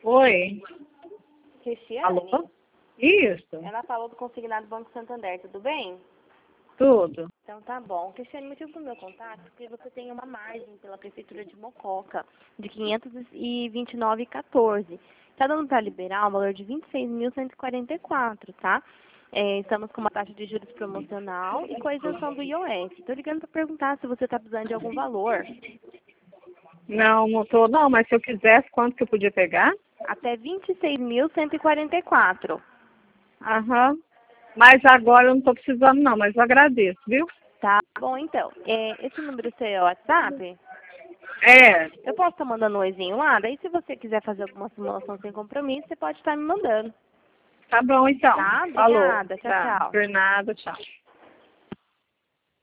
Oi. Cristiane? Alô? Isso. Ela falou do consignado Banco Santander, tudo bem? Tudo. Então tá bom. Cristiane, o motivo do meu contato é porque você tem uma margem pela Prefeitura de Mococa de 529,14. Tá dando para liberar um valor de 26.144, tá? Estamos com uma taxa de juros promocional e com a isenção do IOF. Tô ligando para perguntar se você tá precisando de algum valor. Não, não tô, não, mas se eu quisesse, quanto que eu podia pegar? Até 26.144. Aham. Mas agora eu não tô precisando, não, mas eu agradeço, viu? Tá bom, então. Esse número seu é o WhatsApp? É. Eu posso estar mandando um oizinho lá? Daí, se você quiser fazer alguma simulação sem compromisso, você pode estar me mandando. Tá bom, então. Tá? Falou. Obrigada. Tchau, Tá. tchau. Por nada, tchau.